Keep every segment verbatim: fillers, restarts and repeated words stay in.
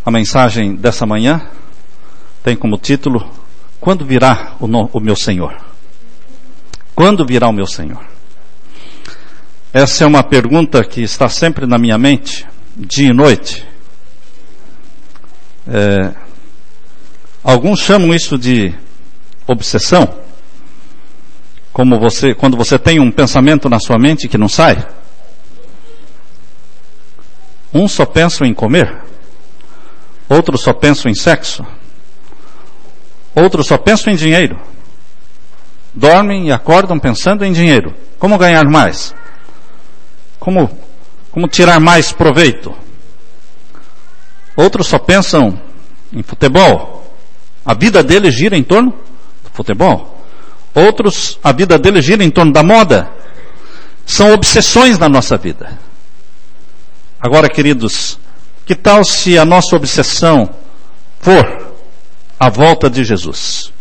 A mensagem dessa manhã tem como título: Quando virá o, no, o meu Senhor? Quando virá o meu Senhor? Essa é uma pergunta que está sempre na minha mente, dia e noite. É, alguns chamam isso de obsessão. Como você, quando você tem um pensamento na sua mente que não sai. Uns só pensam em comer, outros só pensam em sexo, outros só pensam em dinheiro. Dormem e acordam pensando em dinheiro. Como ganhar mais? Como, como tirar mais proveito? Outros só pensam em futebol. A vida deles gira em torno do futebol. Outros, a vida deles gira em torno da moda. São obsessões na nossa vida. Agora, queridos, que tal se a nossa obsessão for a volta de Jesus?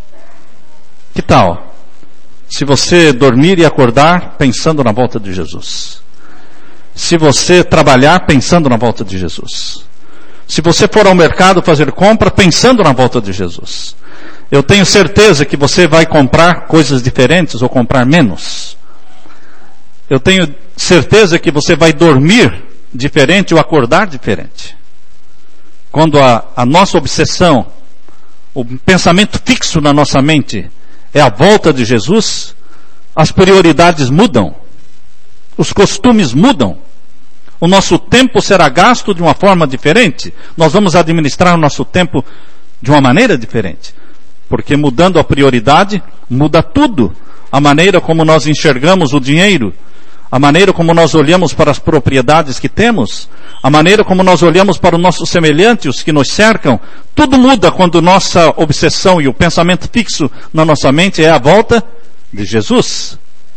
Que tal se você dormir e acordar pensando na volta de Jesus? Se você trabalhar pensando na volta de Jesus? Se você for ao mercado fazer compra pensando na volta de Jesus? Eu tenho certeza que você vai comprar coisas diferentes ou comprar menos. Eu tenho certeza que você vai dormir diferente ou acordar diferente. Quando a, a nossa obsessão, o pensamento fixo na nossa mente é a volta de Jesus, as prioridades mudam, os costumes mudam, o nosso tempo será gasto de uma forma diferente, nós vamos administrar o nosso tempo de uma maneira diferente, porque mudando a prioridade, muda tudo, a maneira como nós enxergamos o dinheiro, a maneira como nós olhamos para as propriedades que temos, a maneira como nós olhamos para os nossos semelhantes, os que nos cercam, tudo muda quando nossa obsessão e o pensamento fixo na nossa mente é a volta de Jesus.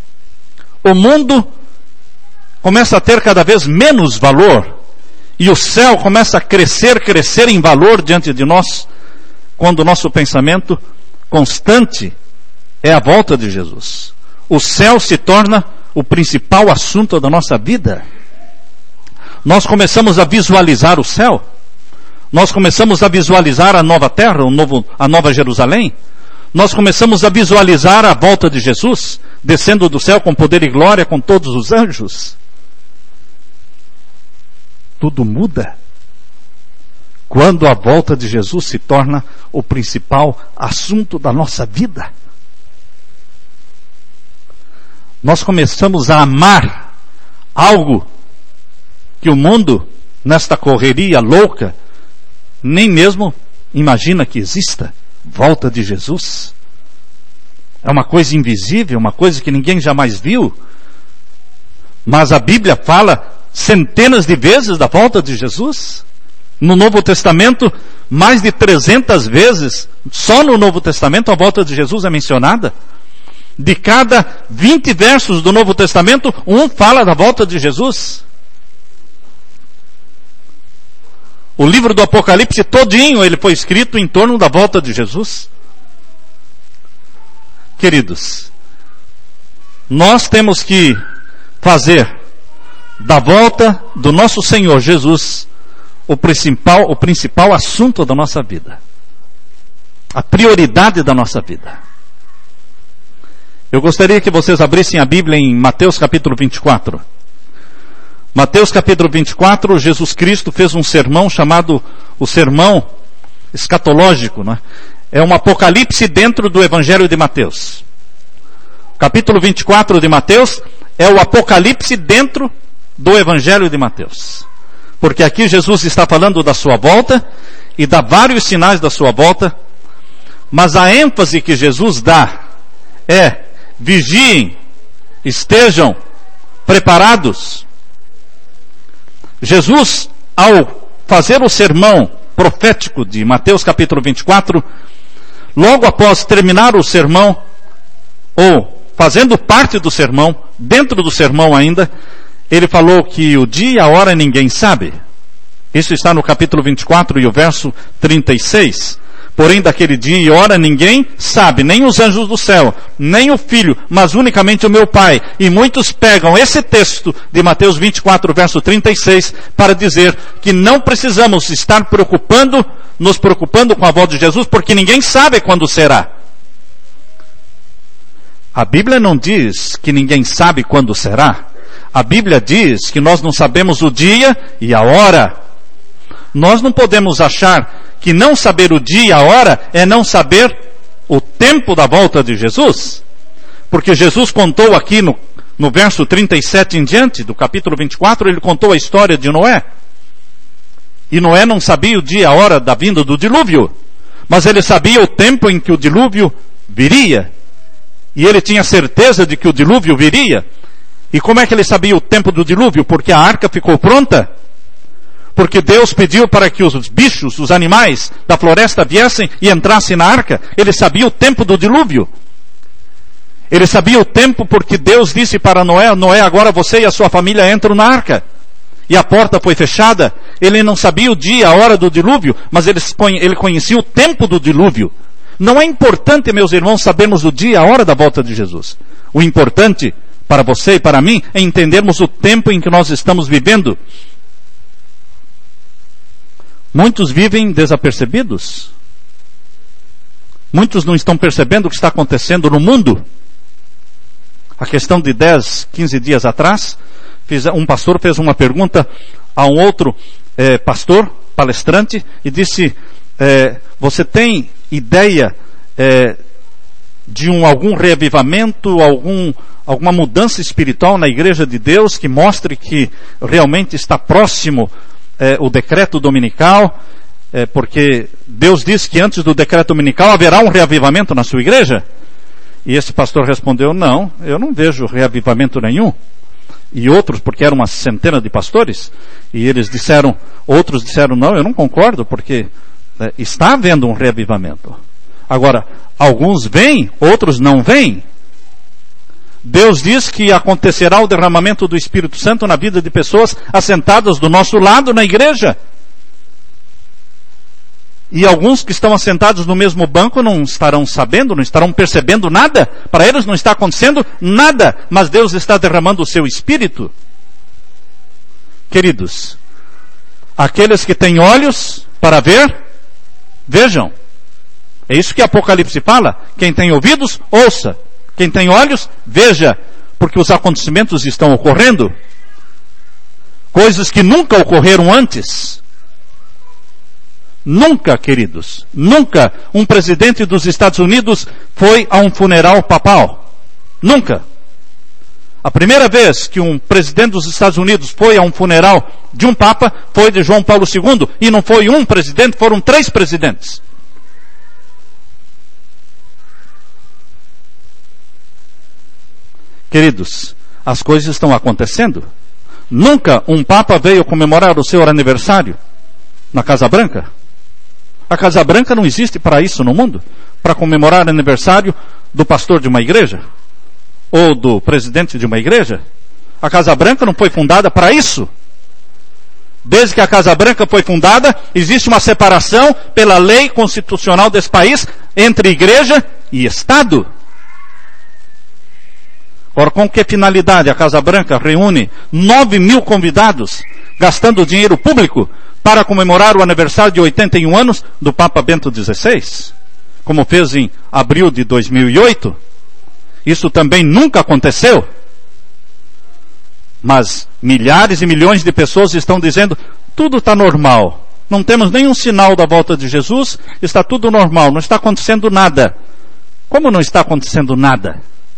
O mundo começa a ter cada vez menos valor e o céu começa a crescer, crescer em valor diante de nós, quando o nosso pensamento constante é a volta de Jesus. O céu se torna o principal assunto da nossa vida. Nós começamos a visualizar o céu. Nós começamos a visualizar a nova terra, o novo, a nova Jerusalém. Nós começamos a visualizar a volta de Jesus, descendo do céu com poder e glória, com todos os anjos. Tudo muda quando a volta de Jesus se torna o principal assunto da nossa vida. Nós começamos a amar algo que o mundo, nesta correria louca, nem mesmo imagina que exista. Volta de Jesus. É uma coisa invisível, uma coisa que ninguém jamais viu. Mas a Bíblia fala centenas de vezes da volta de Jesus. No Novo Testamento, mais de trezentas vezes, só no Novo Testamento a volta de Jesus é mencionada. De cada vinte versos do Novo Testamento, um fala da volta de Jesus. O livro do Apocalipse todinho, ele foi escrito em torno da volta de Jesus. Queridos, nós temos que fazer da volta do nosso Senhor Jesus o principal, o principal assunto da nossa vida. A prioridade da nossa vida. Eu gostaria que vocês abrissem a Bíblia em Mateus capítulo vinte e quatro. Mateus capítulo vinte e quatro, Jesus Cristo fez um sermão chamado o sermão escatológico, né? É um apocalipse dentro do Evangelho de Mateus. O capítulo vinte e quatro de Mateus é o apocalipse dentro do Evangelho de Mateus. Porque aqui Jesus está falando da sua volta e dá vários sinais da sua volta, mas a ênfase que Jesus dá é: vigiem, estejam preparados. Jesus, ao fazer o sermão profético de Mateus capítulo vinte e quatro, logo após terminar o sermão, ou fazendo parte do sermão, dentro do sermão ainda, ele falou que o dia e a hora ninguém sabe. Isso está no capítulo vinte e quatro e o verso trinta e seis. Porém, daquele dia e hora ninguém sabe, nem os anjos do céu, nem o Filho, mas unicamente o meu Pai. E muitos pegam esse texto de Mateus vinte e quatro, verso trinta e seis, para dizer que não precisamos estar preocupando, nos preocupando com a volta de Jesus, porque ninguém sabe quando será. A Bíblia não diz que ninguém sabe quando será. A Bíblia diz que nós não sabemos o dia e a hora. Nós não podemos achar que não saber o dia e a hora é não saber o tempo da volta de Jesus. Porque Jesus contou aqui no, no verso trinta e sete em diante, do capítulo vinte e quatro, ele contou a história de Noé. E Noé não sabia o dia e a hora da vinda do dilúvio, mas ele sabia o tempo em que o dilúvio viria. E ele tinha certeza de que o dilúvio viria. E como é que ele sabia o tempo do dilúvio? Porque a arca ficou pronta. Porque Deus pediu para que os bichos, os animais da floresta viessem e entrassem na arca. Ele sabia o tempo do dilúvio. Ele sabia o tempo porque Deus disse para Noé, Noé, agora você e a sua família entram na arca. E a porta foi fechada. Ele não sabia o dia, a hora do dilúvio, mas ele, ele conhecia o tempo do dilúvio. Não é importante, meus irmãos, sabermos o dia, a hora da volta de Jesus. O importante para você e para mim é entendermos o tempo em que nós estamos vivendo. Muitos vivem desapercebidos. Muitos não estão percebendo o que está acontecendo no mundo. A questão de dez, quinze dias atrás, um pastor fez uma pergunta a um outro eh, pastor, palestrante, e disse, eh, você tem ideia eh, de um, algum reavivamento, algum, alguma mudança espiritual na igreja de Deus que mostre que realmente está próximo É, o decreto dominical, é, porque Deus disse que antes do decreto dominical haverá um reavivamento na sua igreja? E esse pastor respondeu, não, eu não vejo reavivamento nenhum. E outros, porque eram uma centena de pastores, e eles disseram, outros disseram, não, eu não concordo, porque é, está havendo um reavivamento. Agora, alguns vêm, outros não vêm. Deus diz que acontecerá o derramamento do Espírito Santo na vida de pessoas assentadas do nosso lado na igreja. E alguns que estão assentados no mesmo banco não estarão sabendo, não estarão percebendo nada. Para eles não está acontecendo nada, mas Deus está derramando o seu Espírito. Queridos, aqueles que têm olhos para ver, vejam. É isso que Apocalipse fala. Quem tem ouvidos, ouça. Quem tem olhos, veja, porque os acontecimentos estão ocorrendo. Coisas que nunca ocorreram antes. Nunca, queridos, nunca um presidente dos Estados Unidos foi a um funeral papal. Nunca. A primeira vez que um presidente dos Estados Unidos foi a um funeral de um papa foi de João Paulo segundo. E não foi um presidente, foram três presidentes. Queridos, as coisas estão acontecendo. Nunca um papa veio comemorar o seu aniversário na Casa Branca. A Casa Branca não existe para isso no mundo, para comemorar o aniversário do pastor de uma igreja ou do presidente de uma igreja. A Casa Branca não foi fundada para isso. Desde que a Casa Branca foi fundada, existe uma separação pela lei constitucional desse país entre igreja e Estado. Ora, com que finalidade a Casa Branca reúne nove mil convidados, gastando dinheiro público, para comemorar o aniversário de oitenta e um anos do Papa Bento dezesseis? Como fez em abril de dois mil e oito. Isso também nunca aconteceu. Mas milhares e milhões de pessoas estão dizendo, tudo está normal. Não temos nenhum sinal da volta de Jesus, está tudo normal, não está acontecendo nada. Como não está acontecendo nada?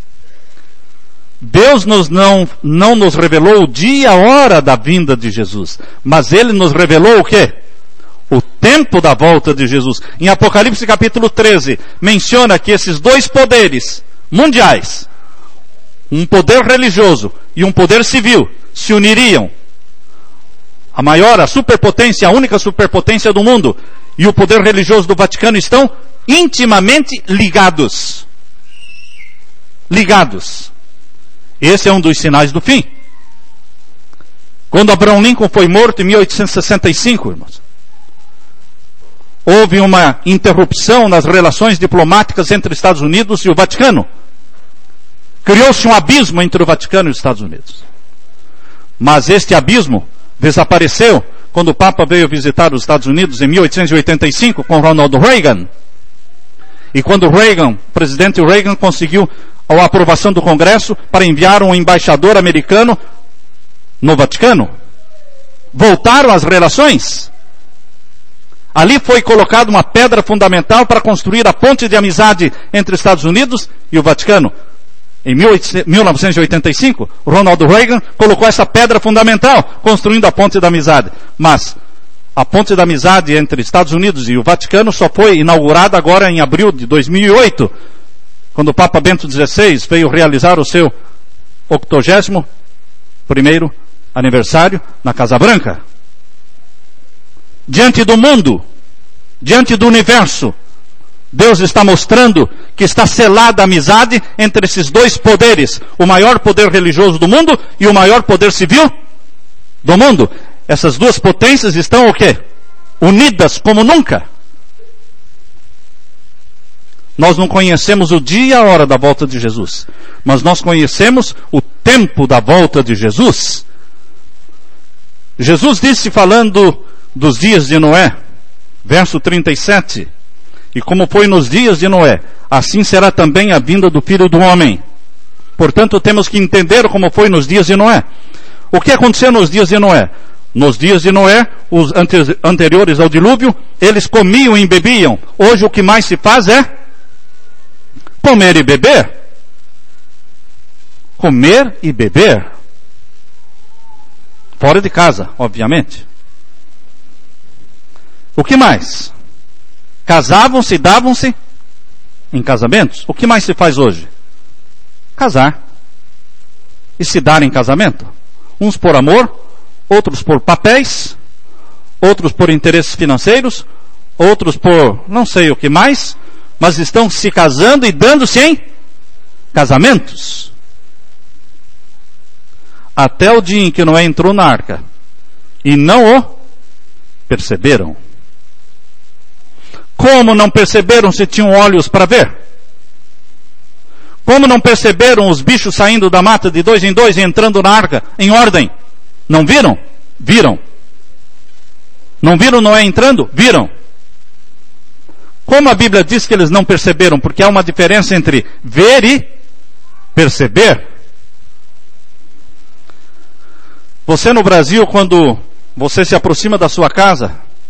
Deus nos não, não nos revelou o dia e a hora da vinda de Jesus, mas Ele nos revelou o quê? O tempo da volta de Jesus. Em Apocalipse capítulo treze, menciona que esses dois poderes mundiais, um poder religioso e um poder civil, se uniriam. A maior, a superpotência, a única superpotência do mundo, e o poder religioso do Vaticano estão intimamente ligados. Ligados. Esse é um dos sinais do fim. Quando Abraham Lincoln foi morto em mil oitocentos e sessenta e cinco, irmãos, houve uma interrupção nas relações diplomáticas entre os Estados Unidos e o Vaticano. Criou-se um abismo entre o Vaticano e os Estados Unidos. Mas este abismo desapareceu quando o Papa veio visitar os Estados Unidos em mil oitocentos e oitenta e cinco com Ronald Reagan. E quando Reagan, o presidente Reagan, conseguiu a aprovação do Congresso para enviar um embaixador americano no Vaticano, voltaram as relações. Ali foi colocada uma pedra fundamental para construir a ponte de amizade entre os Estados Unidos e o Vaticano. Em mil novecentos e oitenta e cinco, Ronald Reagan colocou essa pedra fundamental, construindo a ponte da amizade. Mas a ponte da amizade entre Estados Unidos e o Vaticano só foi inaugurada agora em abril de dois mil e oito, quando o Papa Bento dezesseis veio realizar o seu octogésimo primeiro aniversário na Casa Branca. Diante do mundo, diante do universo, Deus está mostrando que está selada a amizade entre esses dois poderes, o maior poder religioso do mundo e o maior poder civil do mundo. Essas duas potências estão o quê? Unidas como nunca. Nós não conhecemos o dia e a hora da volta de Jesus, mas nós conhecemos o tempo da volta de Jesus. Jesus disse, falando dos dias de Noé, verso trinta e sete, e como foi nos dias de Noé, assim será também a vinda do Filho do Homem. Portanto, temos que entender como foi nos dias de Noé. O que aconteceu nos dias de Noé? Nos dias de Noé, os anteriores ao dilúvio, eles comiam e bebiam. Hoje o que mais se faz é comer e beber. Comer e beber. Fora de casa, obviamente. O que mais? Casavam-se e davam-se em casamentos. O que mais se faz hoje? Casar. E se dar em casamento. Uns por amor, outros por papéis, outros por interesses financeiros, outros por não sei o que mais, mas estão se casando e dando-se em casamentos. Até o dia em que Noé entrou na arca e não o perceberam. Como não perceberam se tinham olhos para ver? Como não perceberam os bichos saindo da mata de dois em dois e entrando na arca em ordem? Não viram? Viram. Não viram Noé entrando? Viram. Como a Bíblia diz que eles não perceberam? Porque há uma diferença entre ver e perceber. Você no Brasil, quando você se aproxima da sua casa,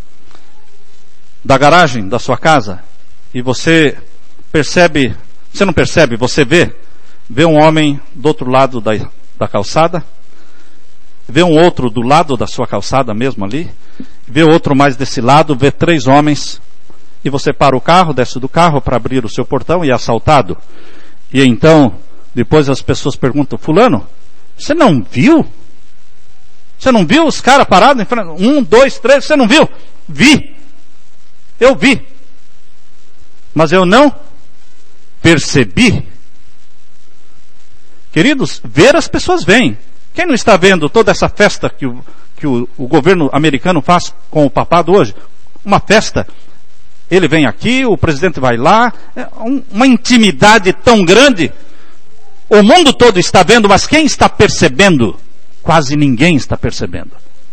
da garagem da sua casa, e você percebe, você não percebe, você vê, vê um homem do outro lado da, da calçada, vê um outro do lado da sua calçada mesmo ali, vê outro mais desse lado, vê três homens, e você para o carro, desce do carro para abrir o seu portão e é assaltado. E então, depois as pessoas perguntam, fulano, você não viu? Você não viu os caras parados em frente? Um, dois, três, você não viu? Vi. Eu vi. Mas eu não percebi. Queridos, ver as pessoas veem. Quem não está vendo toda essa festa que o, que o, o governo americano faz com o papado hoje? Uma festa. Ele vem aqui, o presidente vai lá. É um, uma intimidade tão grande. O mundo todo está vendo, mas quem está percebendo? Quase ninguém está percebendo.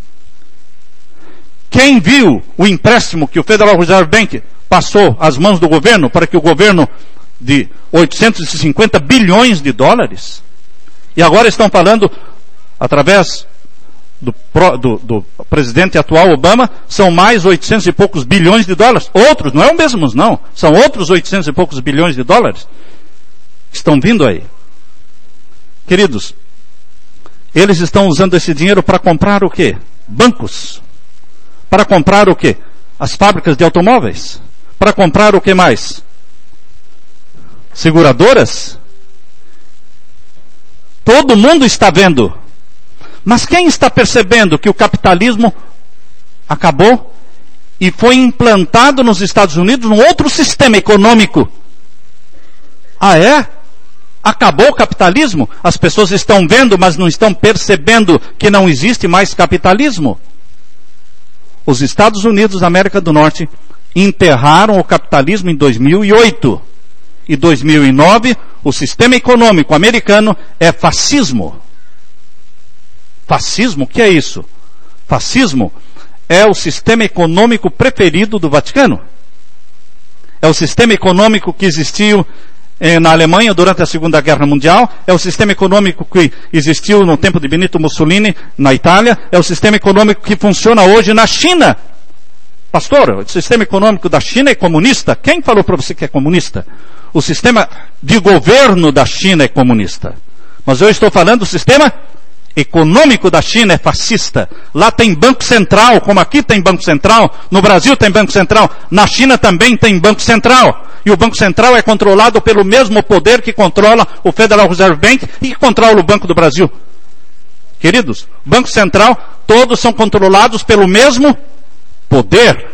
Quem viu o empréstimo que o Federal Reserve Bank passou às mãos do governo para que o governo de oitocentos e cinquenta bilhões de dólares, e agora estão falando, através do, do, do presidente atual Obama, são mais oitocentos e poucos bilhões de dólares. Outros, não é o mesmo não, são outros oitocentos e poucos bilhões de dólares. Estão vindo aí. Queridos, eles estão usando esse dinheiro para comprar o quê? Bancos. Para comprar o quê? As fábricas de automóveis. Para comprar o que mais? Seguradoras. Todo mundo está vendo. Mas quem está percebendo que o capitalismo acabou e foi implantado nos Estados Unidos num outro sistema econômico? Ah, é? Acabou o capitalismo? As pessoas estão vendo, mas não estão percebendo que não existe mais capitalismo. Os Estados Unidos da América do Norte enterraram o capitalismo em dois mil e oito. E dois mil e nove, o sistema econômico americano é fascismo. Fascismo? O que é isso? Fascismo é o sistema econômico preferido do Vaticano. É o sistema econômico que existiu eh, na Alemanha durante a Segunda Guerra Mundial. É o sistema econômico que existiu no tempo de Benito Mussolini na Itália. É o sistema econômico que funciona hoje na China. Pastor, o sistema econômico da China é comunista? Quem falou para você que é comunista? O sistema de governo da China é comunista. Mas eu estou falando do sistema econômico da China é fascista. Lá tem banco central, como aqui tem banco central, no Brasil tem banco central, na China também tem banco central. E o banco central é controlado pelo mesmo poder que controla o Federal Reserve Bank e que controla o Banco do Brasil. Queridos, Banco Central, todos são controlados pelo mesmo poder.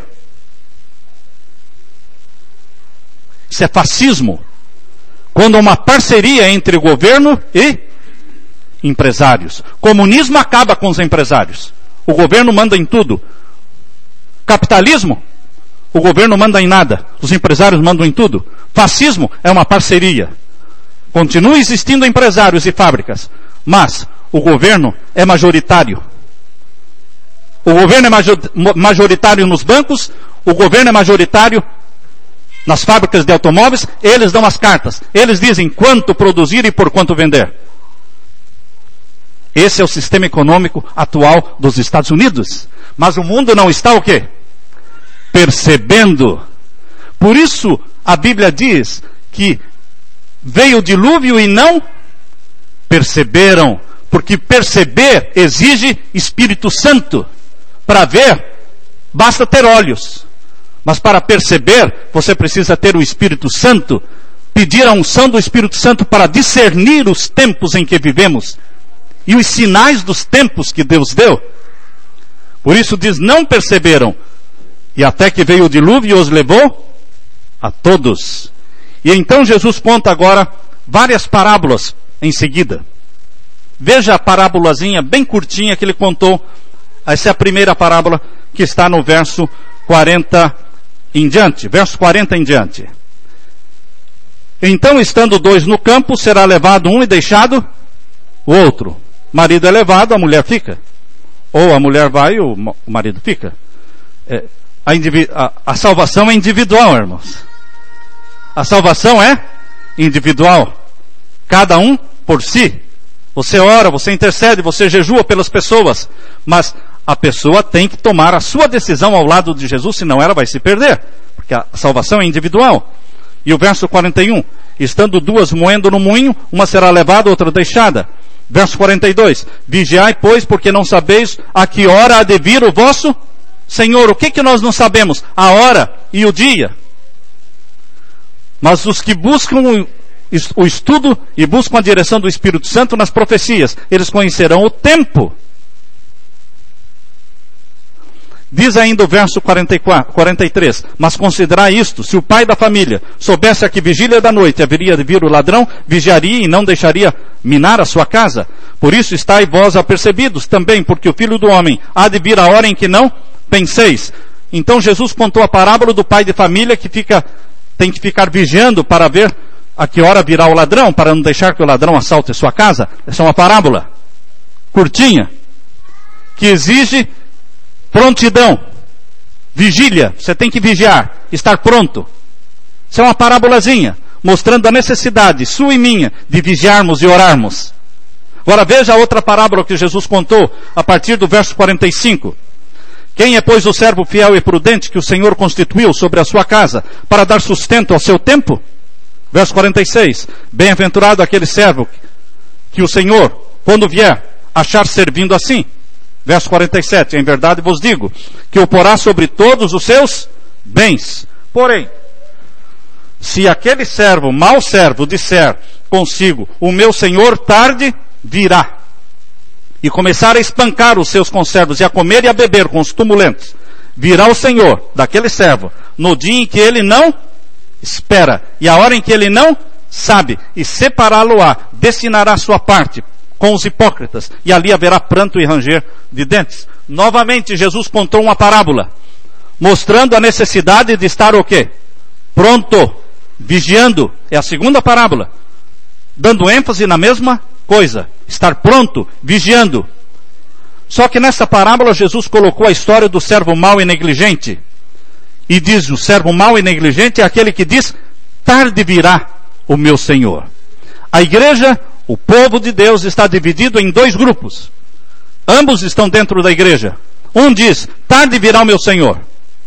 Isso é fascismo. Quando há uma parceria entre o governo e empresários. Comunismo acaba com os empresários. O governo manda em tudo. Capitalismo, o governo manda em nada. Os empresários mandam em tudo. Fascismo é uma parceria. Continua existindo empresários e fábricas, mas o governo é majoritário. O governo é majoritário nos bancos, o governo é majoritário nas fábricas de automóveis, eles dão as cartas. Eles dizem quanto produzir e por quanto vender. Esse é o sistema econômico atual dos Estados Unidos. Mas o mundo não está o quê? Percebendo. Por isso a Bíblia diz que veio o dilúvio e não perceberam. Porque perceber exige Espírito Santo. Para ver, basta ter olhos. Mas para perceber, você precisa ter o Espírito Santo. Pedir a unção do Espírito Santo para discernir os tempos em que vivemos. E os sinais dos tempos que Deus deu. Por isso diz, não perceberam. E até que veio o dilúvio e os levou a todos. E então Jesus conta agora várias parábolas em seguida. Veja a parábolazinha bem curtinha que ele contou. Essa é a primeira parábola que está no verso quarenta em diante. Verso quarenta em diante. Então, estando dois no campo, será levado um e deixado o outro. O marido é levado, a mulher fica. Ou a mulher vai e o marido fica. É, a, indivi- a, a salvação é individual, irmãos. A salvação é individual. Cada um por si. Você ora, você intercede, você jejua pelas pessoas. Mas a pessoa tem que tomar a sua decisão ao lado de Jesus, senão ela vai se perder. Porque a salvação é individual. E o verso quarenta e um. Estando duas moendo no moinho, uma será levada, outra deixada. Verso quarenta e dois. Vigiai, pois, porque não sabeis a que hora há de vir o vosso Senhor. O que que nós não sabemos? A hora e o dia. Mas os que buscam o estudo e buscam a direção do Espírito Santo nas profecias, eles conhecerão o tempo. Diz ainda o verso quarenta e quatro, quarenta e três. Mas considerai isto, se o pai da família soubesse a que vigília da noite haveria de vir o ladrão, vigiaria e não deixaria minar a sua casa. Por isso estáis vós apercebidos também, porque o Filho do Homem há de vir a hora em que não penseis. Então Jesus contou a parábola do pai de família que fica, tem que ficar vigiando para ver a que hora virá o ladrão, para não deixar que o ladrão assalte a sua casa. Essa é uma parábola curtinha, que exige prontidão, vigília. Você tem que vigiar, estar pronto. Isso é uma parábolazinha, mostrando a necessidade sua e minha de vigiarmos e orarmos. Agora veja a outra parábola que Jesus contou a partir do verso quarenta e cinco. Quem é, pois, o servo fiel e prudente que o Senhor constituiu sobre a sua casa para dar sustento ao seu tempo? Verso quarenta e seis. Bem-aventurado aquele servo que o Senhor, quando vier, achar servindo assim. Verso quarenta e sete. Em verdade vos digo que o porá sobre todos os seus bens. Porém, se aquele servo, mau servo, disser consigo, o meu Senhor tarde virá, e começar a espancar os seus conservos e a comer e a beber com os tumulentos, virá o Senhor daquele servo no dia em que ele não espera e a hora em que ele não sabe, e separá-lo-á, destinará a sua parte com os hipócritas, e ali haverá pranto e ranger de dentes. Novamente Jesus contou uma parábola, mostrando a necessidade de estar o quê? Pronto, vigiando. É a segunda parábola, dando ênfase na mesma coisa, estar pronto, vigiando. Só que nessa parábola Jesus colocou a história do servo mau e negligente. E diz, o servo mau e negligente é aquele que diz, tarde virá o meu Senhor. A igreja, o povo de Deus, está dividido em dois grupos. Ambos estão dentro da igreja. Um diz, tarde virá o meu Senhor.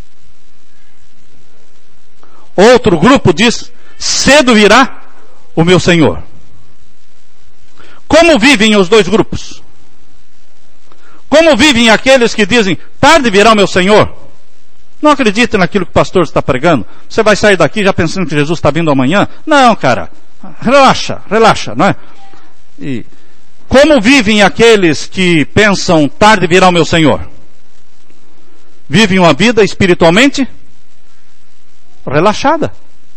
Outro grupo diz, cedo virá o meu Senhor. Como vivem os dois grupos? Como vivem aqueles que dizem, tarde virá o meu Senhor? Não acredite naquilo que o pastor está pregando. Você vai sair daqui já pensando que Jesus está vindo amanhã? Não, cara. Relaxa, relaxa, não é? E como vivem aqueles que pensam, tarde virá o meu Senhor? Vivem uma vida espiritualmente relaxada.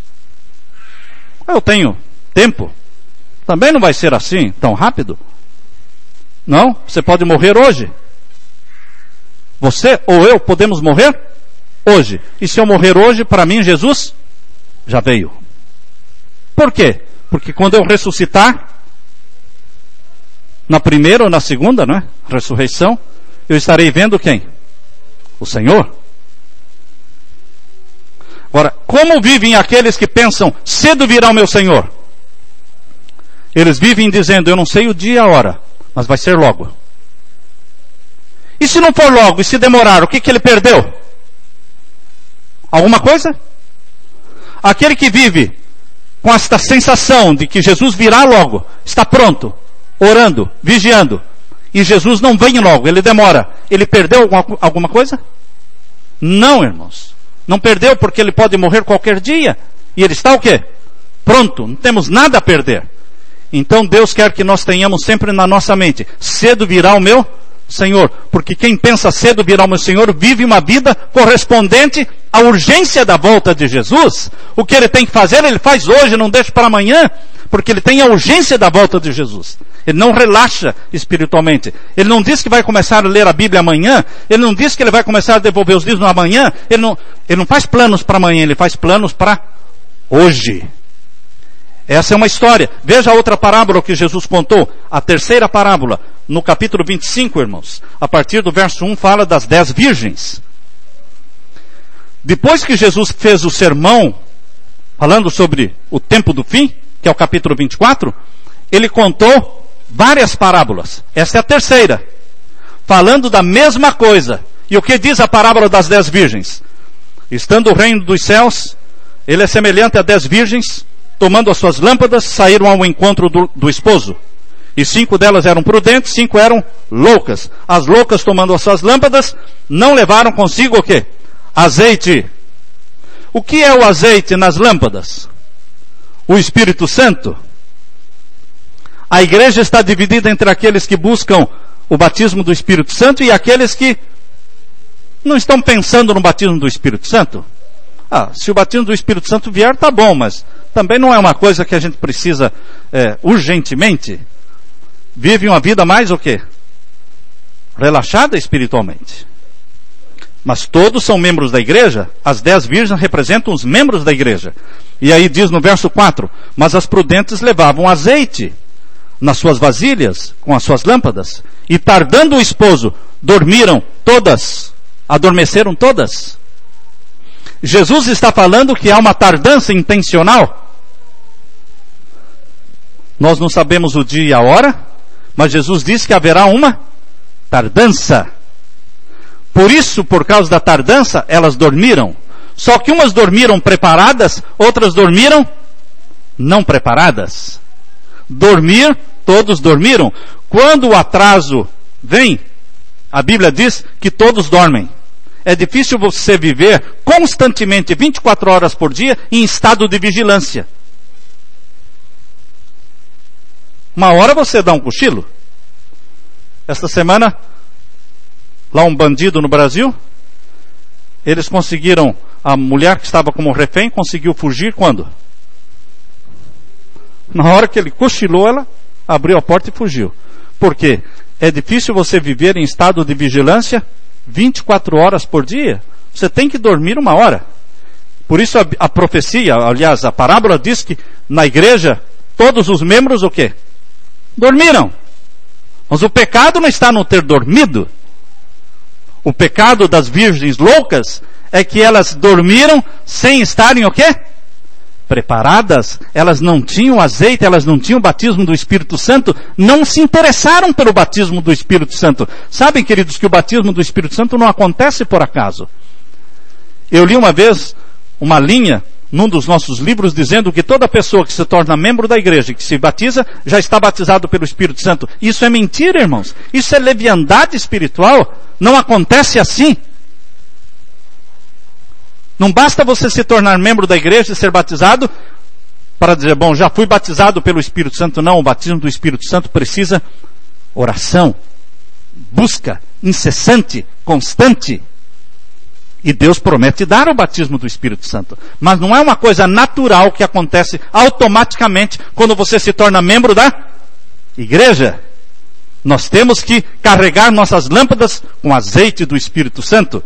Eu tenho tempo. Também não vai ser assim, tão rápido. Não, você pode morrer hoje. Você ou eu podemos morrer hoje. E se eu morrer hoje, para mim Jesus já veio. Por quê? Porque quando eu ressuscitar, na primeira ou na segunda, né, ressurreição, eu estarei vendo quem? O Senhor. Agora, como vivem aqueles que pensam, cedo virá o meu Senhor? Eles vivem dizendo, eu não sei o dia e a hora, mas vai ser logo. E se não for logo, e se demorar, o que que ele perdeu? Alguma coisa? Aquele que vive com esta sensação de que Jesus virá logo, está pronto, orando, vigiando, e Jesus não vem logo, ele demora, ele perdeu alguma, alguma coisa? Não, irmãos. Não perdeu, porque ele pode morrer qualquer dia. E ele está o quê? Pronto, não temos nada a perder. Então Deus quer que nós tenhamos sempre na nossa mente, cedo virá o meu Senhor. Porque quem pensa cedo virá o meu Senhor, vive uma vida correspondente à urgência da volta de Jesus. O que ele tem que fazer, ele faz hoje, não deixa para amanhã. Porque ele tem a urgência da volta de Jesus. Ele não relaxa espiritualmente. Ele não diz que vai começar a ler a Bíblia amanhã. Ele não diz que ele vai começar a devolver os dízimos amanhã. Ele não, ele não faz planos para amanhã, ele faz planos para hoje. Essa é uma história. Veja a outra parábola que Jesus contou. A terceira parábola, no capítulo vinte e cinco, irmãos. A partir do verso um, fala das dez virgens. Depois que Jesus fez o sermão, falando sobre o tempo do fim, que é o capítulo vinte e quatro, ele contou várias parábolas. Essa é a terceira, falando da mesma coisa. E o que diz a parábola das dez virgens? Estando o reino dos céus, ele é semelhante a dez virgens, tomando as suas lâmpadas, saíram ao encontro do, do esposo. E cinco delas eram prudentes, cinco eram loucas. As loucas, tomando as suas lâmpadas, não levaram consigo o quê? Azeite. O que é o azeite nas lâmpadas? O Espírito Santo. A igreja está dividida entre aqueles que buscam o batismo do Espírito Santo e aqueles que não estão pensando no batismo do Espírito Santo. Ah, se o batismo do Espírito Santo vier, tá bom, mas também não é uma coisa que a gente precisa é, urgentemente. Vive uma vida mais o quê? Relaxada espiritualmente. Mas todos são membros da igreja. As dez virgens representam os membros da igreja. E aí diz no verso quatro, mas as prudentes levavam azeite nas suas vasilhas, com as suas lâmpadas, e tardando o esposo, dormiram todas, adormeceram todas. Jesus está falando que há uma tardança intencional. Nós não sabemos o dia e a hora, mas Jesus diz que haverá uma tardança. Por isso, por causa da tardança, elas dormiram. Só que umas dormiram preparadas, outras dormiram não preparadas. Dormir, todos dormiram. Quando o atraso vem, a Bíblia diz que todos dormem. É difícil você viver constantemente, vinte e quatro horas por dia, em estado de vigilância. Uma hora você dá um cochilo. Esta semana, lá um bandido no Brasil, eles conseguiram, a mulher que estava como refém, conseguiu fugir quando? Na hora que ele cochilou, ela abriu a porta e fugiu. Por quê? É difícil você viver em estado de vigilância vinte e quatro horas por dia. Você tem que dormir uma hora. Por isso a, a profecia, aliás, a parábola diz que na igreja, todos os membros o quê? Dormiram. Mas o pecado não está no ter dormido. O pecado das virgens loucas é que elas dormiram sem estarem o quê? Preparadas. Elas não tinham azeite, elas não tinham o batismo do Espírito Santo, não se interessaram pelo batismo do Espírito Santo. Sabem, queridos, que o batismo do Espírito Santo não acontece por acaso. Eu li uma vez uma linha num dos nossos livros dizendo que toda pessoa que se torna membro da igreja e que se batiza, já está batizado pelo Espírito Santo. Isso é mentira, irmãos. Isso é leviandade espiritual. Não acontece assim. Não basta você se tornar membro da igreja e ser batizado para dizer, bom, já fui batizado pelo Espírito Santo. Não, o batismo do Espírito Santo precisa oração, busca, incessante, constante. E Deus promete dar o batismo do Espírito Santo. Mas não é uma coisa natural que acontece automaticamente quando você se torna membro da igreja. Nós temos que carregar nossas lâmpadas com azeite do Espírito Santo.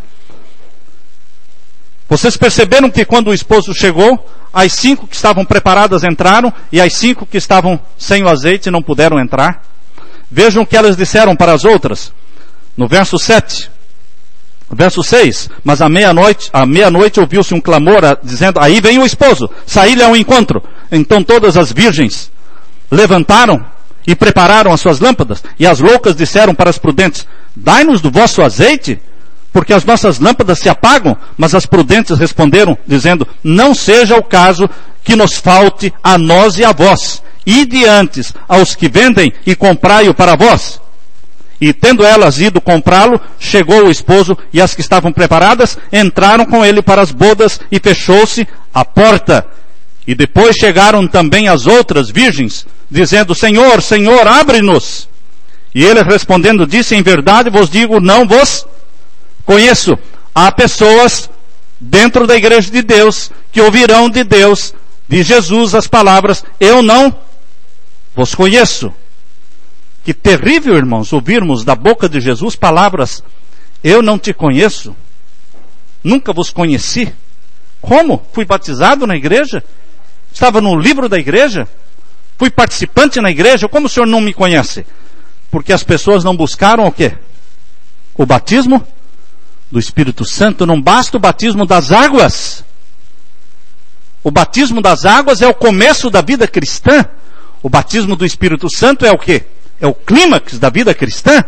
Vocês perceberam que quando o esposo chegou, as cinco que estavam preparadas entraram e as cinco que estavam sem o azeite não puderam entrar? Vejam o que elas disseram para as outras. No verso sete. Verso seis, mas à meia-noite, à meia-noite ouviu-se um clamor, dizendo, aí vem o esposo, saí-lhe ao encontro. Então todas as virgens levantaram e prepararam as suas lâmpadas, e as loucas disseram para as prudentes, dai-nos do vosso azeite, porque as nossas lâmpadas se apagam. Mas as prudentes responderam, dizendo, não seja o caso que nos falte a nós e a vós, ide antes aos que vendem e comprai-o para vós. E tendo elas ido comprá-lo, chegou o esposo, e as que estavam preparadas entraram com ele para as bodas, e fechou-se a porta. E depois chegaram também as outras virgens, dizendo, Senhor, Senhor, abre-nos. E ele respondendo disse, em verdade vos digo, não vos conheço. Há pessoas dentro da igreja de Deus que ouvirão de Deus, de Jesus, as palavras, eu não vos conheço. Que terrível, irmãos, ouvirmos da boca de Jesus palavras, eu não te conheço, nunca vos conheci. Como? Fui batizado na igreja? Estava no livro da igreja? Fui participante na igreja? Como o senhor não me conhece? Porque as pessoas não buscaram o quê? O batismo do Espírito Santo. Não basta o batismo das águas. O batismo das águas é o começo da vida cristã. O batismo do Espírito Santo é o quê? É o clímax da vida cristã.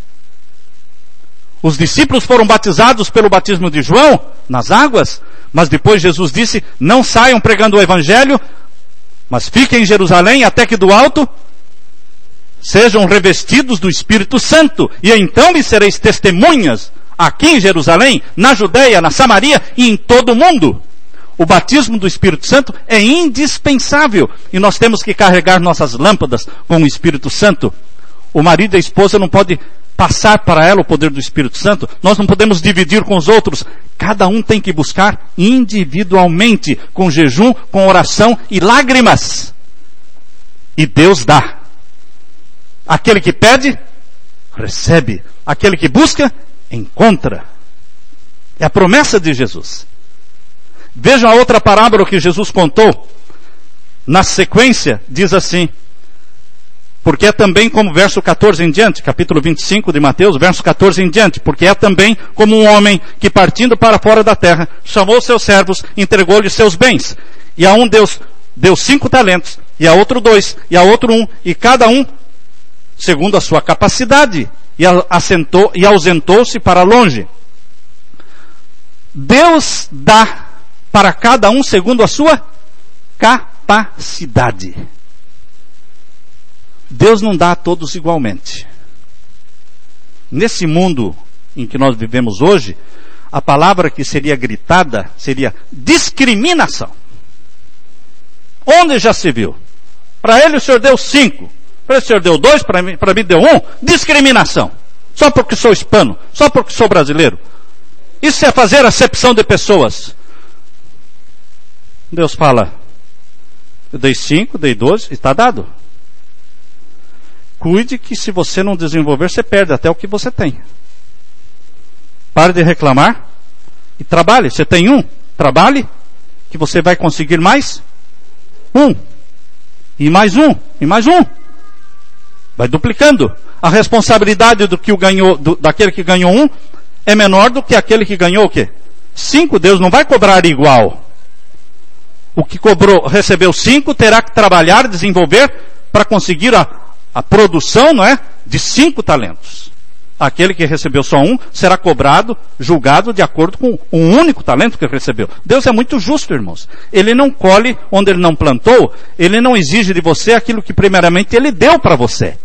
Os discípulos foram batizados pelo batismo de João, nas águas, mas depois Jesus disse, não saiam pregando o Evangelho, mas fiquem em Jerusalém até que do alto sejam revestidos do Espírito Santo, e então me sereis testemunhas aqui em Jerusalém, na Judeia, na Samaria e em todo o mundo. O batismo do Espírito Santo é indispensável. E nós temos que carregar nossas lâmpadas com o Espírito Santo. O marido e a esposa não podem passar para ela o poder do Espírito Santo. Nós não podemos dividir com os outros. Cada um tem que buscar individualmente, com jejum, com oração e lágrimas. E Deus dá. Aquele que pede, recebe. Aquele que busca, encontra. É a promessa de Jesus. Vejam a outra parábola que Jesus contou. Na sequência, diz assim, porque é também como verso catorze em diante, capítulo vinte e cinco de Mateus, verso catorze em diante, porque é também como um homem que partindo para fora da terra, chamou seus servos, entregou-lhes seus bens. E a um deu, deu cinco talentos, e a outro dois, e a outro um, e cada um segundo a sua capacidade, e assentou, e ausentou-se para longe. Deus dá para cada um segundo a sua capacidade. Deus não dá a todos igualmente. Nesse mundo em que nós vivemos hoje, a palavra que seria gritada seria discriminação. Onde já se viu? Para ele o senhor deu cinco, para ele o senhor deu dois, para mim, para mim deu um. Discriminação. Só porque sou hispano, só porque sou brasileiro. Isso é fazer acepção de pessoas. Deus fala, eu dei cinco, dei doze, está dado. Cuide que se você não desenvolver, você perde até o que você tem. Pare de reclamar, E trabalhe. Você tem um, trabalhe, que você vai conseguir mais um. E mais um, e mais um. Vai duplicando. A responsabilidade do que o ganhou, do, daquele que ganhou um é menor do que aquele que ganhou o quê? Cinco. Deus não vai cobrar igual. O que cobrou, recebeu cinco, terá que trabalhar, desenvolver para conseguir a, a produção, não é? De cinco talentos. Aquele que recebeu só um será cobrado, julgado de acordo com um único talento que recebeu. Deus é muito justo, irmãos. Ele não colhe onde ele não plantou, ele não exige de você aquilo que primeiramente ele deu para você.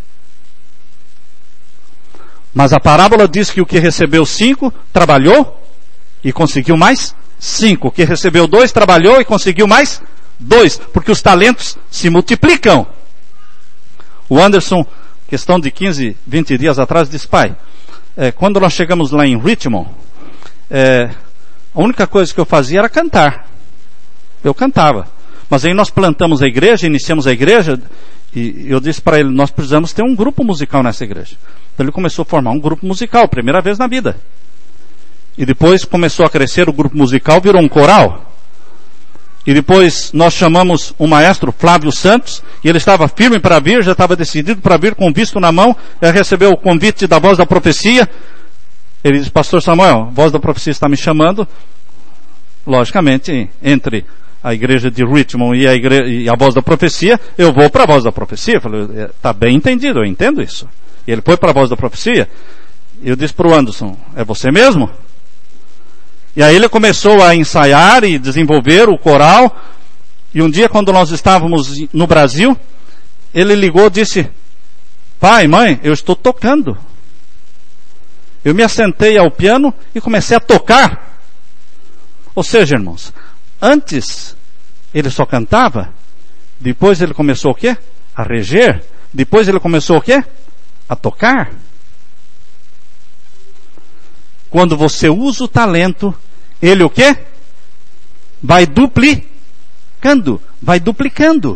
Mas a parábola diz que o que recebeu cinco, trabalhou e conseguiu mais cinco. O que recebeu dois, trabalhou e conseguiu mais dois. Porque os talentos se multiplicam. O Anderson, questão de quinze, vinte dias atrás, disse: pai, é, quando nós chegamos lá em Richmond, é, a única coisa que eu fazia era cantar. Eu cantava. Mas aí nós plantamos a igreja, iniciamos a igreja, e eu disse para ele: nós precisamos ter um grupo musical nessa igreja. Então ele começou a formar um grupo musical, primeira vez na vida. E depois começou a crescer, o grupo musical virou um coral. E depois nós chamamos o maestro Flávio Santos, e ele estava firme para vir, já estava decidido para vir com visto na mão, ele recebeu o convite da Voz da Profecia. Ele disse: pastor Samuel, a Voz da Profecia está me chamando. Logicamente, entre a igreja de Richmond e a, igreja, e a Voz da Profecia, eu vou para a Voz da Profecia. Eu falei: está bem entendido, eu entendo isso. E ele foi para a Voz da Profecia. E eu disse para o Anderson: é você mesmo? E aí ele começou a ensaiar e desenvolver o coral. E um dia, quando nós estávamos no Brasil, ele ligou e disse: pai, mãe, eu estou tocando. Eu me assentei ao piano e comecei a tocar. Ou seja, irmãos, antes ele só cantava, depois ele começou o quê? A reger. Depois ele começou o quê? A tocar. Quando você usa o talento, ele o quê? Vai duplicando. Vai duplicando.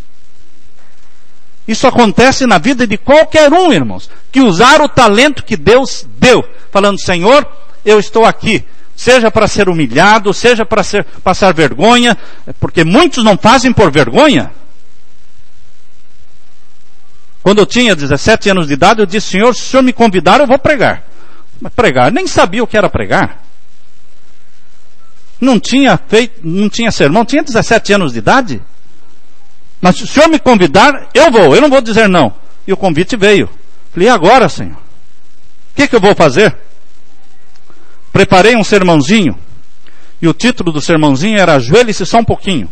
Isso acontece na vida de qualquer um, irmãos, que usar o talento que Deus deu. Falando: Senhor, eu estou aqui. Seja para ser humilhado, seja para ser, passar vergonha, porque muitos não fazem por vergonha. Quando eu tinha dezessete anos de idade, eu disse: Senhor, se o Senhor me convidar, eu vou pregar. Mas pregar, nem sabia o que era pregar. Não tinha feito, não tinha sermão, tinha dezessete anos de idade. Mas se o Senhor me convidar, eu vou, eu não vou dizer não. E o convite veio. Falei: e agora, Senhor? O que, que eu vou fazer? Preparei um sermãozinho. E o título do sermãozinho era: ajoelhe-se só um pouquinho.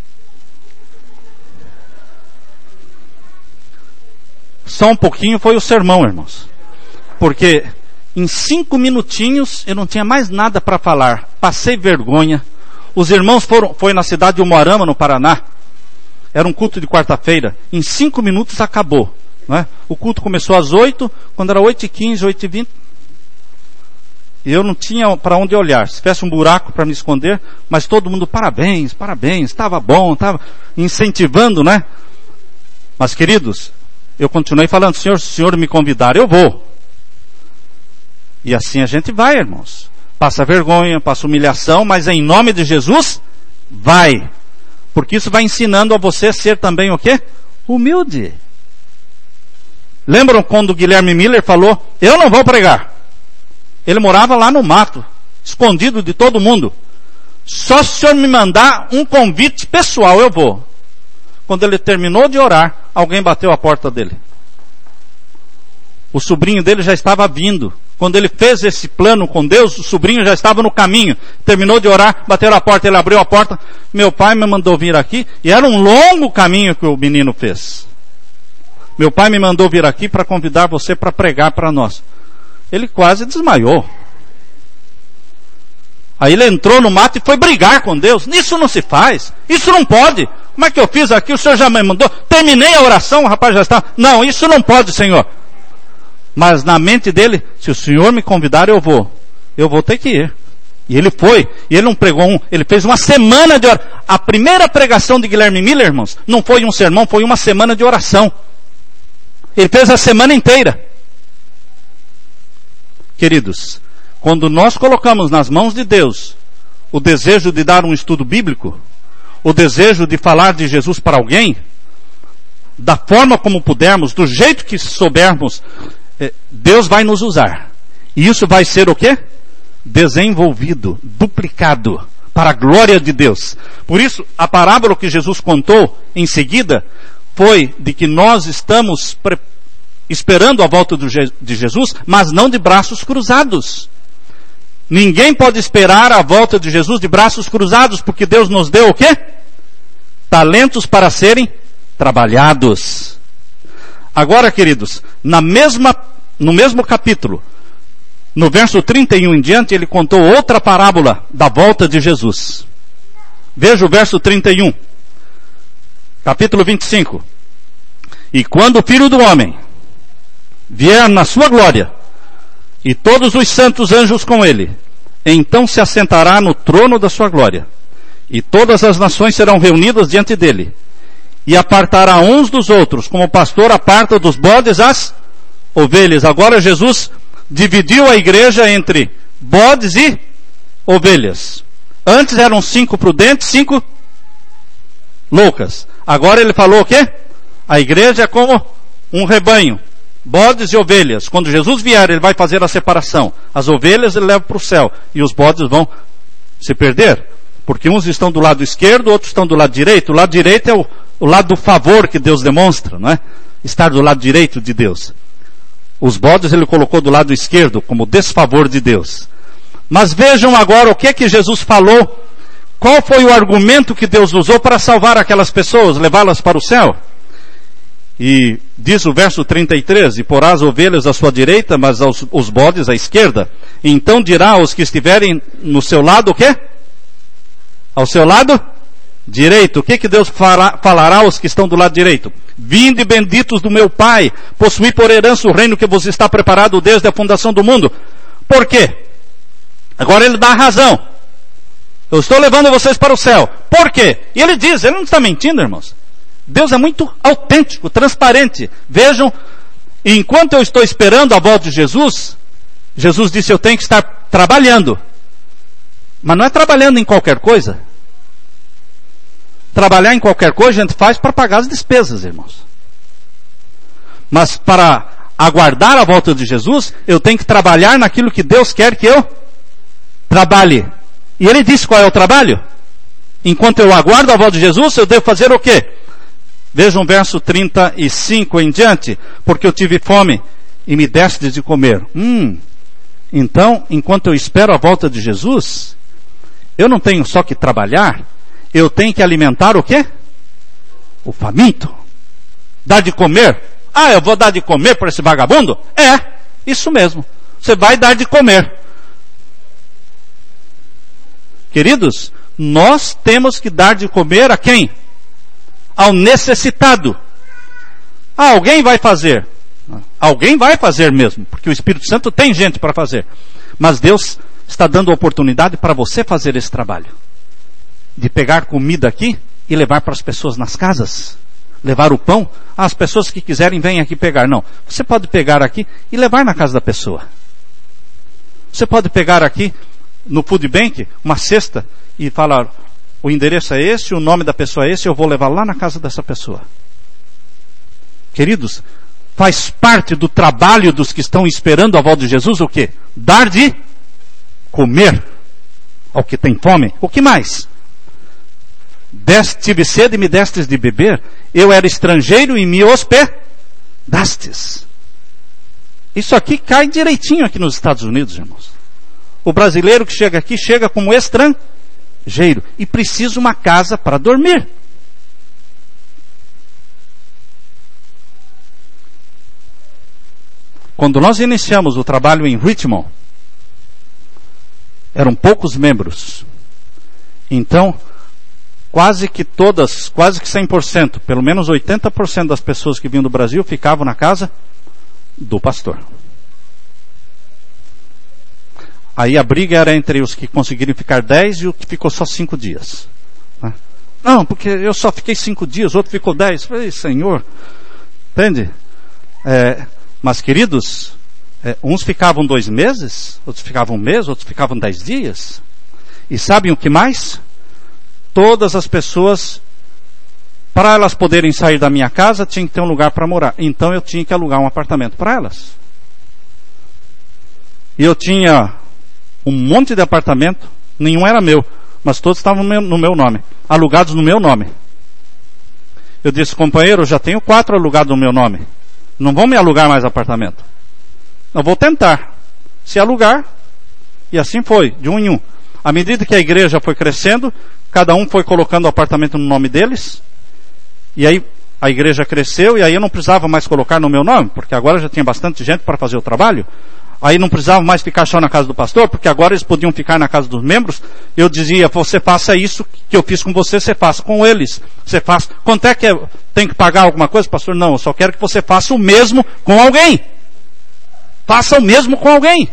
Só um pouquinho foi o sermão, irmãos. Porque em cinco minutinhos eu não tinha mais nada para falar. Passei vergonha. Os irmãos foram, foi na cidade de Umuarama, no Paraná. Era um culto de quarta-feira. Em cinco minutos acabou. Não é? O culto começou às oito, quando era oito e quinze, oito e vinte. E eu não tinha para onde olhar. Se tivesse um buraco para me esconder, mas todo mundo: parabéns, parabéns, estava bom, estava incentivando, né? Mas, queridos, eu continuei falando: Senhor, se o Senhor me convidar, eu vou. E assim a gente vai, irmãos. Passa vergonha, passa humilhação, mas em nome de Jesus, vai. Porque isso vai ensinando a você a ser também o quê? Humilde. Lembram quando o Guilherme Miller falou: eu não vou pregar. Ele morava lá no mato, escondido de todo mundo. Só se o Senhor me mandar um convite pessoal, eu vou. Quando ele terminou de orar, alguém bateu a porta dele. O sobrinho dele já estava vindo. Quando ele fez esse plano com Deus, o sobrinho já estava no caminho. Terminou de orar, bateu a porta, ele abriu a porta. Meu pai me mandou vir aqui, e era um longo caminho que o menino fez. Meu pai me mandou vir aqui para convidar você para pregar para nós. Ele quase desmaiou. Aí ele entrou no mato e foi brigar com Deus. Isso não se faz. Isso não pode. Como é que eu fiz aqui? O Senhor já me mandou. Terminei a oração, o rapaz já está. Não, isso não pode, Senhor. Mas na mente dele: se o Senhor me convidar, eu vou. Eu vou ter que ir. E ele foi. E ele não pregou um. Ele fez uma semana de oração. A primeira pregação de Guilherme Miller, irmãos, não foi um sermão, foi uma semana de oração. Ele fez a semana inteira. Queridos, quando nós colocamos nas mãos de Deus o desejo de dar um estudo bíblico, o desejo de falar de Jesus para alguém, da forma como pudermos, do jeito que soubermos, Deus vai nos usar. E isso vai ser o quê? Desenvolvido, duplicado, para a glória de Deus. Por isso, a parábola que Jesus contou em seguida foi de que nós estamos pre- esperando a volta do Je- de Jesus, mas não de braços cruzados. Ninguém pode esperar a volta de Jesus de braços cruzados, porque Deus nos deu o quê? Talentos para serem trabalhados. Agora, queridos, na mesma, no mesmo capítulo, no verso trinta e um em diante, ele contou outra parábola da volta de Jesus. Veja o verso trinta e um. Capítulo vinte e cinco. E quando o Filho do Homem vier na sua glória, e todos os santos anjos com ele, então se assentará no trono da sua glória, e todas as nações serão reunidas diante dele, e apartará uns dos outros, como o pastor aparta dos bodes as ovelhas. Agora Jesus dividiu a igreja entre bodes e ovelhas. Antes eram cinco prudentes, cinco loucas. Agora ele falou o quê? A igreja é como um rebanho, bodes e ovelhas. Quando Jesus vier, ele vai fazer a separação. As ovelhas ele leva para o céu, e os bodes vão se perder, porque uns estão do lado esquerdo, outros estão do lado direito. O lado direito é o, o lado do favor que Deus demonstra, não é? Estar do lado direito de Deus. Os bodes ele colocou do lado esquerdo, como desfavor de Deus. Mas vejam agora o que é que Jesus falou. Qual foi o argumento que Deus usou para salvar aquelas pessoas, levá-las para o céu? E diz o verso trinta e três, e porá as ovelhas à sua direita, mas aos, os bodes à esquerda. Então dirá aos que estiverem no seu lado o quê? Ao seu lado direito. O que que Deus fará, falará aos que estão do lado direito? Vinde benditos do meu Pai, possuí por herança o reino que vos está preparado desde a fundação do mundo. Por quê? Agora ele dá a razão. Eu estou levando vocês para o céu. Por quê? E ele diz, ele não está mentindo, irmãos. Deus é muito autêntico, transparente. Vejam, enquanto eu estou esperando a volta de Jesus, Jesus disse, eu tenho que estar trabalhando. Mas não é trabalhando em qualquer coisa. Trabalhar em qualquer coisa a gente faz para pagar as despesas, irmãos. Mas para aguardar a volta de Jesus, eu tenho que trabalhar naquilo que Deus quer que eu trabalhe. E ele disse qual é o trabalho? Enquanto eu aguardo a volta de Jesus, eu devo fazer o quê? Vejam o verso trinta e cinco em diante. Porque eu tive fome e me destes de comer. Hum, então, enquanto eu espero a volta de Jesus, eu não tenho só que trabalhar, eu tenho que alimentar o quê? O faminto. Dar de comer. Ah, eu vou dar de comer para esse vagabundo? É, isso mesmo. Você vai dar de comer. Queridos, nós temos que dar de comer a quem? Ao necessitado. Ah, alguém vai fazer. Alguém vai fazer mesmo, porque o Espírito Santo tem gente para fazer. Mas Deus está dando a oportunidade para você fazer esse trabalho. De pegar comida aqui e levar para as pessoas nas casas. Levar o pão. Ah, as pessoas que quiserem vêm aqui pegar. Não, você pode pegar aqui e levar na casa da pessoa. Você pode pegar aqui no Food Bank uma cesta e falar, o endereço é esse, o nome da pessoa é esse, eu vou levar lá na casa dessa pessoa. Queridos, faz parte do trabalho dos que estão esperando a volta de Jesus o quê? Dar de comer ao que tem fome. O que mais? Deste, tive sede e me destes de beber. Eu era estrangeiro e me hospedastes. Isso aqui cai direitinho aqui nos Estados Unidos, irmãos. O brasileiro que chega aqui, chega como estrangeiro e precisa uma casa para dormir. Quando nós iniciamos o trabalho em Richmond, eram poucos membros. Então, quase que todas, quase que cem por cento, pelo menos oitenta por cento das pessoas que vinham do Brasil ficavam na casa do pastor. Aí a briga era entre os que conseguiram ficar dez e o que ficou só cinco dias. Né? Não, porque eu só fiquei cinco dias, o outro ficou dez. Falei, Senhor, entende? É, mas queridos, É, uns ficavam dois meses, outros ficavam um mês, outros ficavam dez dias. E sabem o que mais? Todas as pessoas, para elas poderem sair da minha casa, tinham que ter um lugar para morar. Então eu tinha que alugar um apartamento para elas. E eu tinha um monte de apartamento, nenhum era meu, mas todos estavam no meu nome, alugados no meu nome. Eu disse, companheiro, eu já tenho quatro alugados no meu nome. Não vão me alugar mais apartamento. Eu vou tentar. Se alugar, e assim foi, de um em um. À medida que a igreja foi crescendo, cada um foi colocando o apartamento no nome deles, e aí a igreja cresceu, e aí eu não precisava mais colocar no meu nome, porque agora já tinha bastante gente para fazer o trabalho. Aí não precisava mais ficar só na casa do pastor, porque agora eles podiam ficar na casa dos membros. Eu dizia, você faça isso que eu fiz com você, você faça com eles. Você faça. Quanto é que é, tem que pagar alguma coisa, pastor? Não, eu só quero que você faça o mesmo com alguém. Faça o mesmo com alguém.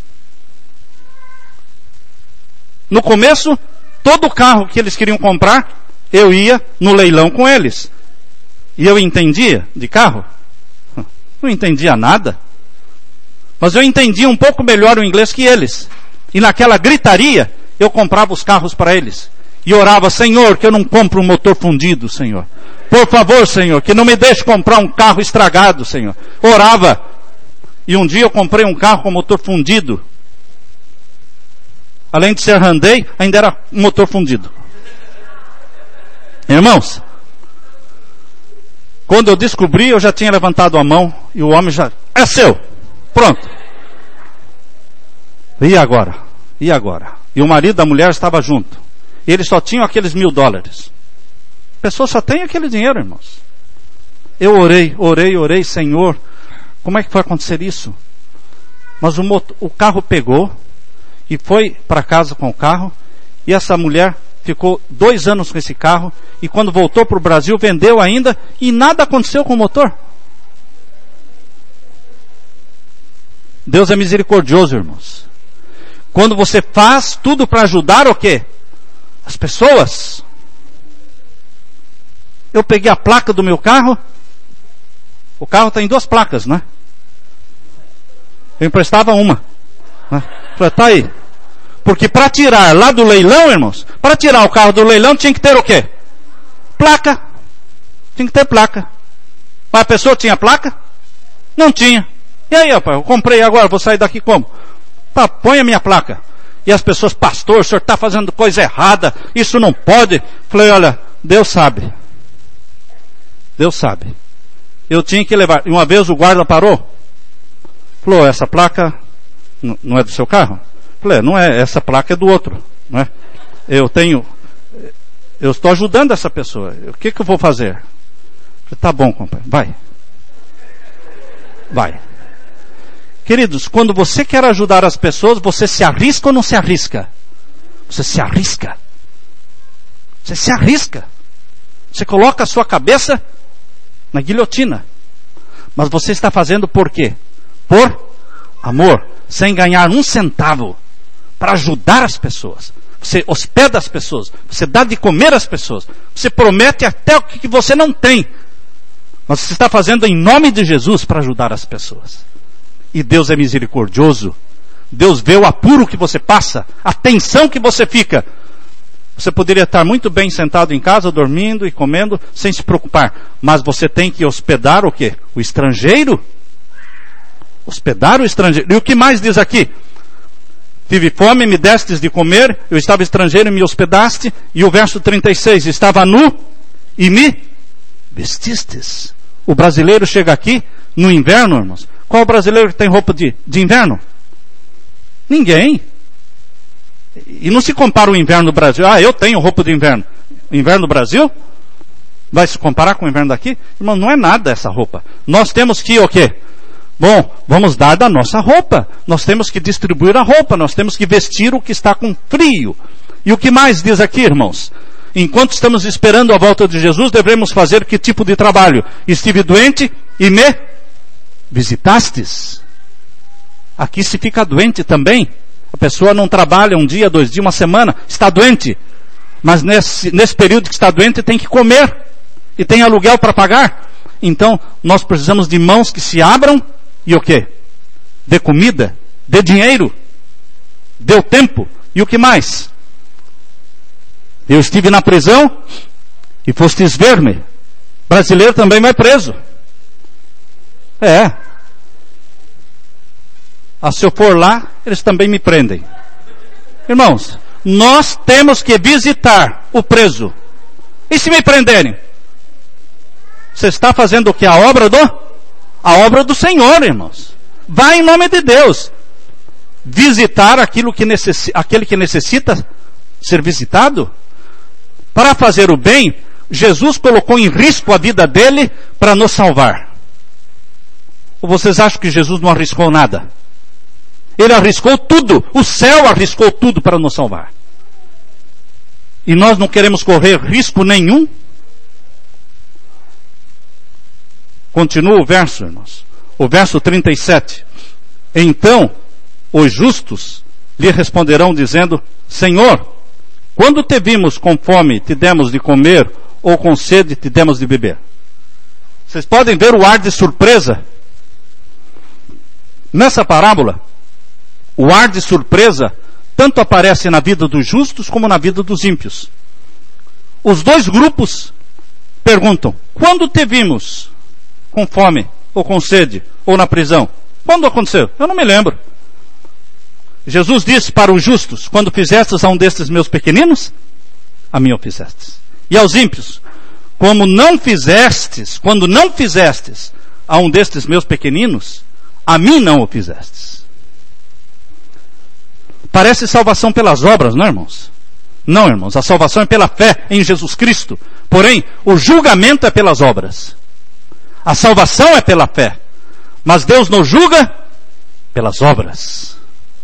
No começo, todo carro que eles queriam comprar, eu ia no leilão com eles. E eu entendia de carro? Não entendia nada. Mas eu entendia um pouco melhor o inglês que eles. E naquela gritaria, eu comprava os carros para eles. E orava, Senhor, que eu não compre um motor fundido, Senhor. Por favor, Senhor, que não me deixe comprar um carro estragado, Senhor. Orava. E um dia eu comprei um carro com motor fundido. Além de ser Hyundai, ainda era um motor fundido. Irmãos, quando eu descobri, eu já tinha levantado a mão e o homem já, é seu. Pronto. E agora? E agora? E o marido da mulher estava junto. E eles só tinham aqueles mil dólares. A pessoa só tem aquele dinheiro, irmãos. Eu orei, orei, orei, Senhor, como é que vai acontecer isso? Mas o, motor, o carro pegou e foi para casa com o carro. E essa mulher ficou dois anos com esse carro. E quando voltou para o Brasil, vendeu ainda. E nada aconteceu com o motor. Deus é misericordioso, irmãos. Quando você faz tudo para ajudar o quê? As pessoas. Eu peguei a placa do meu carro. O carro tem duas placas, né? Eu emprestava uma. Né? Falei, tá aí. Porque para tirar lá do leilão, irmãos, para tirar o carro do leilão tinha que ter o quê? Placa. Tinha que ter placa. Mas a pessoa tinha placa? Não tinha. E aí, rapaz, eu comprei agora, vou sair daqui como? Pá, põe a minha placa. E as pessoas, pastor, o senhor está fazendo coisa errada, isso não pode. Falei, olha, Deus sabe. Deus sabe. Eu tinha que levar. E uma vez o guarda parou. Falou, essa placa n- não é do seu carro? Falei, não é, essa placa é do outro. Não é? Eu tenho, eu estou ajudando essa pessoa. O que que eu vou fazer? Falei, tá bom, companheiro, vai. Vai. Queridos, quando você quer ajudar as pessoas, você se arrisca ou não se arrisca? Você se arrisca. Você se arrisca. Você coloca a sua cabeça na guilhotina. Mas você está fazendo por quê? Por amor. Sem ganhar um centavo. Para ajudar as pessoas. Você hospeda as pessoas. Você dá de comer às pessoas. Você promete até o que você não tem. Mas você está fazendo em nome de Jesus para ajudar as pessoas. E Deus é misericordioso. Deus vê o apuro que você passa, a tensão que você fica. Você poderia estar muito bem sentado em casa, dormindo e comendo, sem se preocupar. Mas você tem que hospedar o quê? O estrangeiro. Hospedar o estrangeiro. E o que mais diz aqui? Tive fome, me destes de comer, eu estava estrangeiro e me hospedaste. E o verso trinta e seis, estava nu e me vestistes. O brasileiro chega aqui no inverno, irmãos. Qual brasileiro que tem roupa de, de inverno? Ninguém. E não se compara o inverno do Brasil. Ah, eu tenho roupa de inverno. O inverno do Brasil? Vai se comparar com o inverno daqui? Irmão, não é nada essa roupa. Nós temos que o quê? Bom, vamos dar da nossa roupa. Nós temos que distribuir a roupa. Nós temos que vestir o que está com frio. E o que mais diz aqui, irmãos? Enquanto estamos esperando a volta de Jesus, devemos fazer que tipo de trabalho? Estive doente e me visitastes. Aqui se fica doente também. A pessoa não trabalha um dia, dois dias, uma semana, está doente. Mas nesse, nesse período que está doente tem que comer. E tem aluguel para pagar. Então, nós precisamos de mãos que se abram e o quê? dê comida, dê dinheiro, deu tempo. E o que mais? Eu estive na prisão e fostes ver-me. Brasileiro também vai preso. É. Ah, se eu for lá, eles também me prendem. Irmãos, nós temos que visitar o preso. E se me prenderem? Você está fazendo o que? A obra do? A obra do Senhor, irmãos. Vai em nome de Deus. Visitar aquilo que necessi- aquele que necessita ser visitado. Para fazer o bem, Jesus colocou em risco a vida dele para nos salvar. Ou vocês acham que Jesus não arriscou nada? Ele arriscou tudo. O céu arriscou tudo para nos salvar. E nós não queremos correr risco nenhum? Continua o verso, irmãos. O verso trinta e sete. Então, os justos lhe responderão dizendo: Senhor, quando te vimos com fome, te demos de comer, ou com sede, te demos de beber? Vocês podem ver o ar de surpresa. Nessa parábola, o ar de surpresa tanto aparece na vida dos justos como na vida dos ímpios. Os dois grupos perguntam: quando te vimos com fome, ou com sede, ou na prisão? Quando aconteceu? Eu não me lembro. Jesus disse para os justos: quando fizestes a um destes meus pequeninos, a mim o fizestes. E aos ímpios: como não fizestes, quando não fizestes a um destes meus pequeninos, a mim não o fizestes. Parece salvação pelas obras, não, irmãos? Não, irmãos, a salvação é pela fé em Jesus Cristo. Porém, o julgamento é pelas obras. A salvação é pela fé. Mas Deus nos julga pelas obras.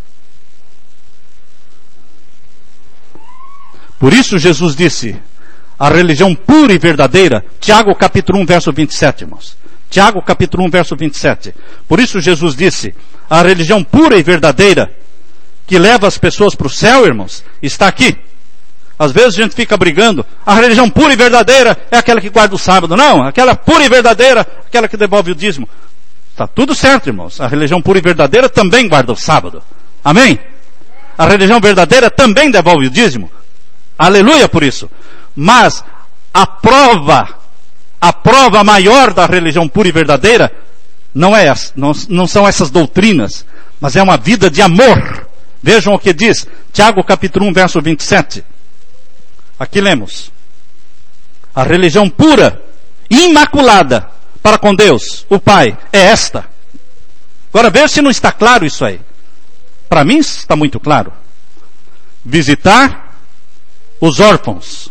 Por isso Jesus disse: a religião pura e verdadeira, Tiago capítulo um, verso vinte e sete, irmãos. Tiago capítulo um, verso vinte e sete. Por isso Jesus disse: a religião pura e verdadeira, que leva as pessoas para o céu, irmãos, está aqui. Às vezes a gente fica brigando: a religião pura e verdadeira é aquela que guarda o sábado. Não, aquela pura e verdadeira, aquela que devolve o dízimo. Está tudo certo, irmãos. A religião pura e verdadeira também guarda o sábado. Amém? A religião verdadeira também devolve o dízimo. Aleluia por isso. Mas a prova, a prova maior da religião pura e verdadeira não é essa, não, não são essas doutrinas, mas é uma vida de amor. Vejam o que diz Tiago capítulo um, verso vinte e sete. Aqui lemos: a religião pura, imaculada para com Deus, o Pai, é esta. Agora veja se não está claro isso aí. Para mim está muito claro. Visitar os órfãos.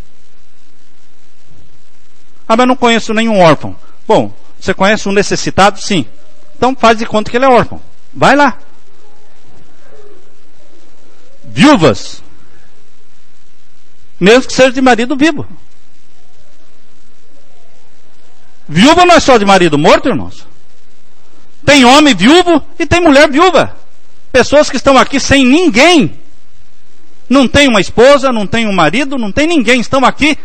Ah, mas não conheço nenhum órfão. Bom, você conhece um necessitado? Sim. Então faz de conta que ele é órfão. Vai lá. Viúvas. Mesmo que seja de marido vivo. Viúva não é só de marido morto, irmãos. Tem homem viúvo e tem mulher viúva. Pessoas que estão aqui sem ninguém. Não tem uma esposa, não tem um marido, não tem ninguém. Estão aqui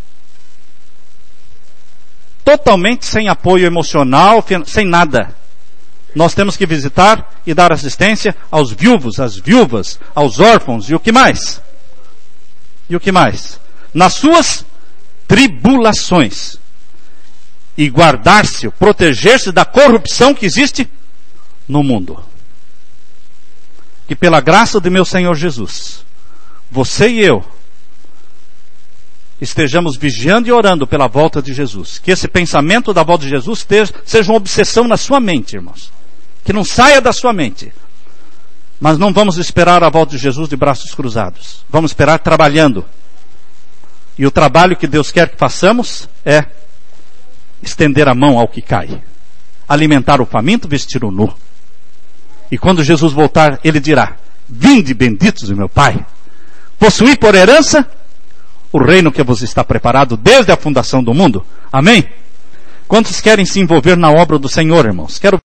totalmente sem apoio emocional, sem nada. Nós temos que visitar e dar assistência aos viúvos, às viúvas, aos órfãos. E o que mais? E o que mais? Nas suas tribulações. E guardar-se, proteger-se da corrupção que existe no mundo. Que pela graça de meu Senhor Jesus, você e eu estejamos vigiando e orando pela volta de Jesus. Que esse pensamento da volta de Jesus esteja, seja uma obsessão na sua mente, irmãos. Que não saia da sua mente. Mas não vamos esperar a volta de Jesus de braços cruzados. Vamos esperar trabalhando. E o trabalho que Deus quer que façamos é estender a mão ao que cai. Alimentar o faminto, vestir o nu. E quando Jesus voltar, Ele dirá: vinde benditos do meu Pai. Possuí por herança o reino que vos está preparado desde a fundação do mundo. Amém? Quantos querem se envolver na obra do Senhor, irmãos? Quero